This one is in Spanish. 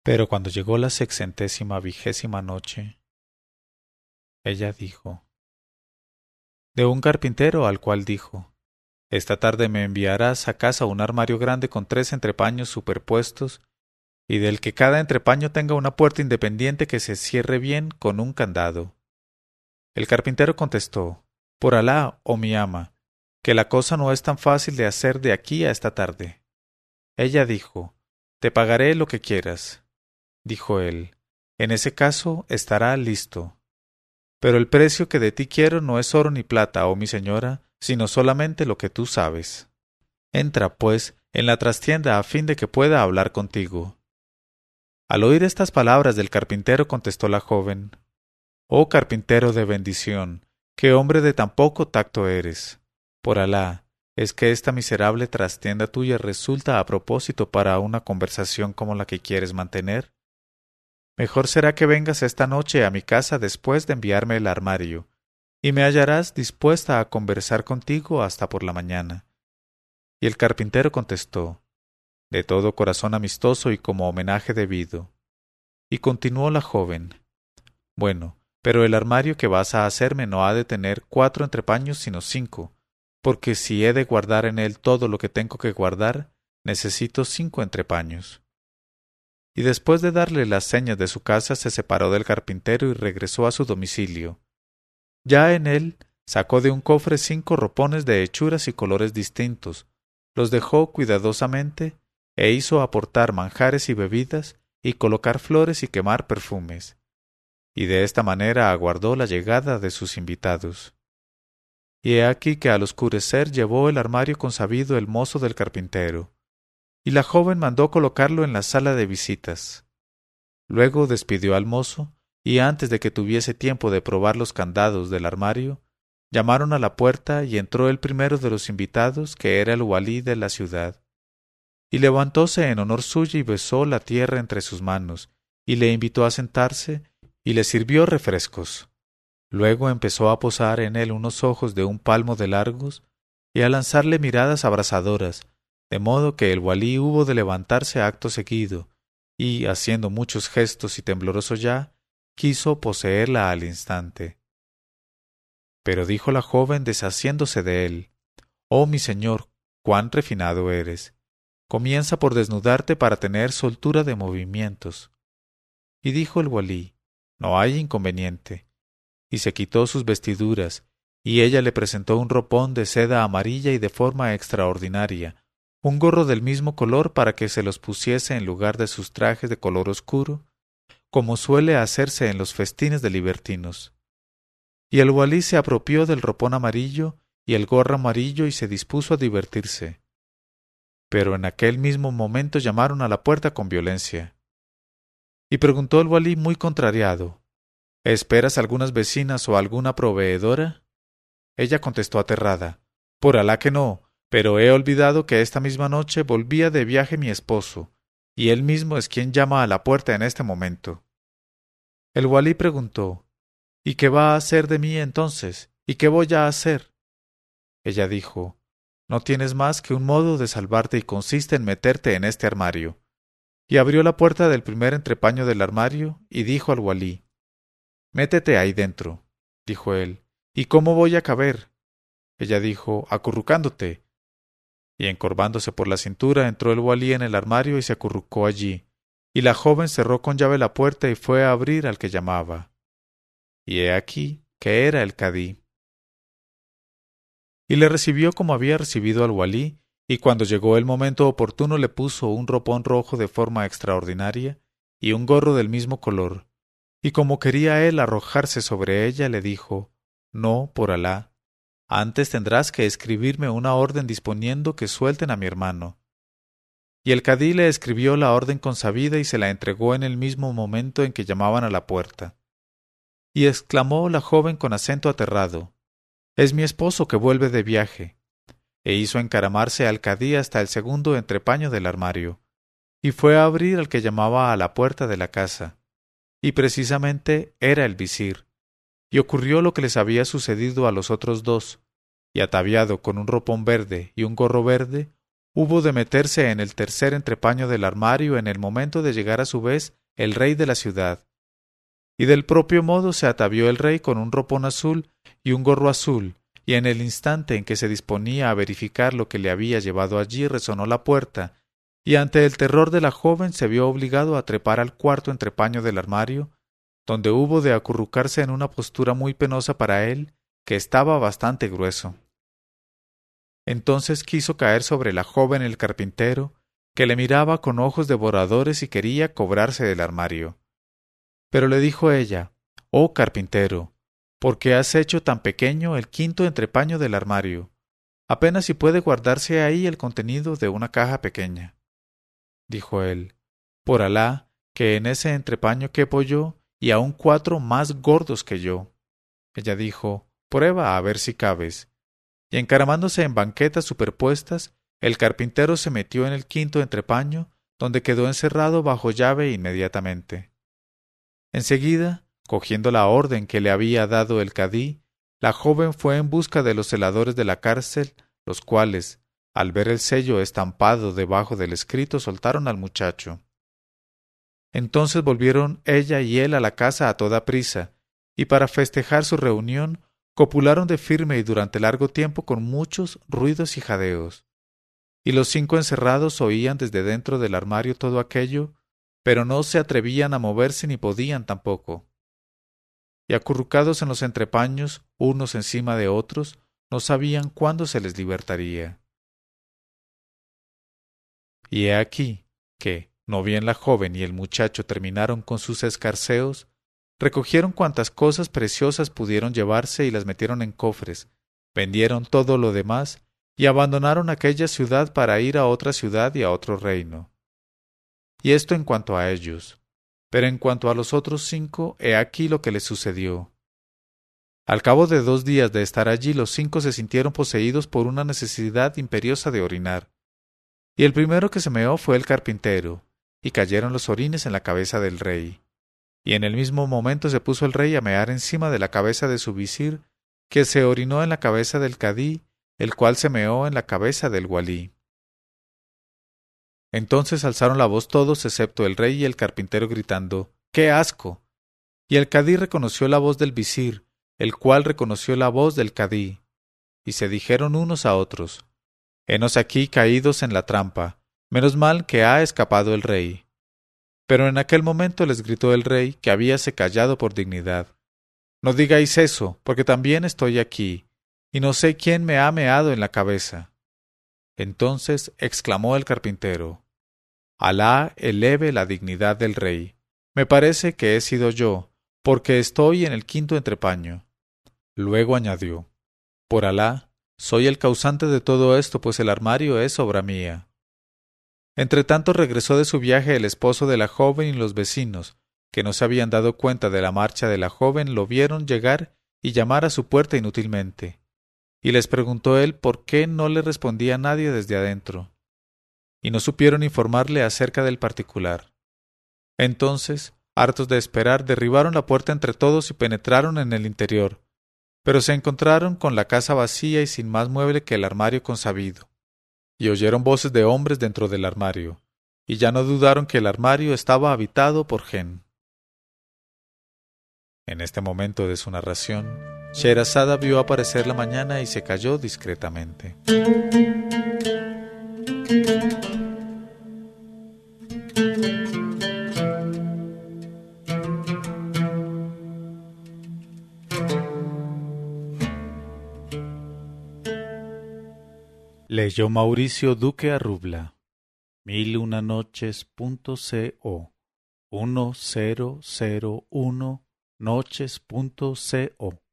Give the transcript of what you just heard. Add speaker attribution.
Speaker 1: Pero cuando llegó la 620ª noche, ella dijo: de un carpintero al cual dijo: esta tarde me enviarás a casa un armario grande con 3 entrepaños superpuestos, y del que cada entrepaño tenga una puerta independiente que se cierre bien con un candado. El carpintero contestó: por Alá, oh mi ama, que la cosa no es tan fácil de hacer de aquí a esta tarde. Ella dijo: te pagaré lo que quieras. Dijo él: en ese caso estará listo. Pero el precio que de ti quiero no es oro ni plata, oh mi señora, sino solamente lo que tú sabes. Entra, pues, en la trastienda a fin de que pueda hablar contigo. Al oír estas palabras del carpintero contestó la joven: oh carpintero de bendición, qué hombre de tan poco tacto eres. Por Alá, ¿es que esta miserable trastienda tuya resulta a propósito para una conversación como la que quieres mantener? Mejor será que vengas esta noche a mi casa después de enviarme el armario, y me hallarás dispuesta a conversar contigo hasta por la mañana. Y el carpintero contestó: de todo corazón amistoso y como homenaje debido. Y continuó la joven: bueno, pero el armario que vas a hacerme no ha de tener 4 entrepaños sino 5, porque si he de guardar en él todo lo que tengo que guardar, necesito 5 entrepaños. Y después de darle las señas de su casa, se separó del carpintero y regresó a su domicilio. Ya en él sacó de un cofre 5 ropones de hechuras y colores distintos, los dejó cuidadosamente, e hizo aportar manjares y bebidas, y colocar flores y quemar perfumes. Y de esta manera aguardó la llegada de sus invitados. Y he aquí que al oscurecer llevó el armario consabido el mozo del carpintero, y la joven mandó colocarlo en la sala de visitas. Luego despidió al mozo, y antes de que tuviese tiempo de probar los candados del armario, llamaron a la puerta y entró el primero de los invitados, que era el walí de la ciudad. Y levantóse en honor suyo y besó la tierra entre sus manos, y le invitó a sentarse, y le sirvió refrescos. Luego empezó a posar en él unos ojos de un palmo de largos, y a lanzarle miradas abrasadoras, de modo que el walí hubo de levantarse acto seguido, y, haciendo muchos gestos y tembloroso ya, quiso poseerla al instante. Pero dijo la joven deshaciéndose de él: oh mi señor, cuán refinado eres. Comienza por desnudarte para tener soltura de movimientos. Y dijo el walí: no hay inconveniente. Y se quitó sus vestiduras, y ella le presentó un ropón de seda amarilla y de forma extraordinaria, un gorro del mismo color para que se los pusiese en lugar de sus trajes de color oscuro, como suele hacerse en los festines de libertinos. Y el walí se apropió del ropón amarillo y el gorro amarillo y se dispuso a divertirse. Pero en aquel mismo momento llamaron a la puerta con violencia. Y preguntó el walí muy contrariado: ¿esperas algunas vecinas o alguna proveedora? Ella contestó aterrada: por Alá que no, pero he olvidado que esta misma noche volvía de viaje mi esposo, y él mismo es quien llama a la puerta en este momento. El walí preguntó: ¿y qué va a hacer de mí entonces? ¿Y qué voy a hacer? Ella dijo: no tienes más que un modo de salvarte y consiste en meterte en este armario. Y abrió la puerta del primer entrepaño del armario y dijo al walí: métete ahí dentro. Dijo él: ¿y cómo voy a caber? Ella dijo: acurrucándote. Y encorvándose por la cintura entró el walí en el armario y se acurrucó allí, y la joven cerró con llave la puerta y fue a abrir al que llamaba. Y he aquí que era el cadí. Y le recibió como había recibido al walí, y cuando llegó el momento oportuno le puso un ropón rojo de forma extraordinaria y un gorro del mismo color, y como quería él arrojarse sobre ella, le dijo: no, por Alá, antes tendrás que escribirme una orden disponiendo que suelten a mi hermano. Y el cadí le escribió la orden consabida y se la entregó en el mismo momento en que llamaban a la puerta. Y exclamó la joven con acento aterrado: es mi esposo que vuelve de viaje. E hizo encaramarse al cadí hasta el segundo entrepaño del armario, y fue a abrir al que llamaba a la puerta de la casa. Y precisamente era el visir. Y ocurrió lo que les había sucedido a los otros dos, y ataviado con un ropón verde y un gorro verde, hubo de meterse en el tercer entrepaño del armario en el momento de llegar a su vez el rey de la ciudad. Y del propio modo se atavió el rey con un ropón azul y un gorro azul, y en el instante en que se disponía a verificar lo que le había llevado allí resonó la puerta, y ante el terror de la joven se vio obligado a trepar al cuarto entrepaño del armario, donde hubo de acurrucarse en una postura muy penosa para él, que estaba bastante grueso. Entonces quiso caer sobre la joven el carpintero, que le miraba con ojos devoradores y quería cobrarse del armario. Pero le dijo ella: «Oh carpintero, ¿por qué has hecho tan pequeño el quinto entrepaño del armario? Apenas si puede guardarse ahí el contenido de una caja pequeña». Dijo él: «Por Alá, que en ese entrepaño quepo yo, y aun 4 más gordos que yo». Ella dijo: «Prueba a ver si cabes». Y encaramándose en banquetas superpuestas, el carpintero se metió en el quinto entrepaño, donde quedó encerrado bajo llave inmediatamente. Enseguida, cogiendo la orden que le había dado el cadí, la joven fue en busca de los celadores de la cárcel, los cuales, al ver el sello estampado debajo del escrito, soltaron al muchacho. Entonces volvieron ella y él a la casa a toda prisa, y para festejar su reunión, copularon de firme y durante largo tiempo con muchos ruidos y jadeos. Y los 5 encerrados oían desde dentro del armario todo aquello, pero no se atrevían a moverse ni podían tampoco. Y acurrucados en los entrepaños, unos encima de otros, no sabían cuándo se les libertaría. Y he aquí que, no bien la joven y el muchacho terminaron con sus escarceos, recogieron cuantas cosas preciosas pudieron llevarse y las metieron en cofres, vendieron todo lo demás y abandonaron aquella ciudad para ir a otra ciudad y a otro reino. Y esto en cuanto a ellos. Pero en cuanto a los otros 5, he aquí lo que les sucedió. Al cabo de 2 días de estar allí, los 5 se sintieron poseídos por una necesidad imperiosa de orinar. Y el primero que se meó fue el carpintero, y cayeron los orines en la cabeza del rey. Y en el mismo momento se puso el rey a mear encima de la cabeza de su visir, que se orinó en la cabeza del cadí, el cual se meó en la cabeza del walí. Entonces alzaron la voz todos excepto el rey y el carpintero gritando: «¡Qué asco!». Y el cadí reconoció la voz del visir, el cual reconoció la voz del cadí. Y se dijeron unos a otros: «Henos aquí caídos en la trampa, menos mal que ha escapado el rey». Pero en aquel momento les gritó el rey, que habíase callado por dignidad: «No digáis eso, porque también estoy aquí, y no sé quién me ha meado en la cabeza». Entonces exclamó el carpintero: «Alá eleve la dignidad del rey. Me parece que he sido yo, porque estoy en el quinto entrepaño». Luego añadió: «Por Alá, soy el causante de todo esto, pues el armario es obra mía». Entretanto regresó de su viaje el esposo de la joven y los vecinos, que no se habían dado cuenta de la marcha de la joven, lo vieron llegar y llamar a su puerta inútilmente. Y les preguntó él por qué no le respondía nadie desde adentro. Y no supieron informarle acerca del particular. Entonces, hartos de esperar, derribaron la puerta entre todos y penetraron en el interior, pero se encontraron con la casa vacía y sin más mueble que el armario consabido. Y oyeron voces de hombres dentro del armario, y ya no dudaron que el armario estaba habitado por Gen. En este momento de su narración, Sherazada vio aparecer la mañana y se calló discretamente. Leyó Mauricio Duque Arrubla. 1001 noches.co 1001 noches.co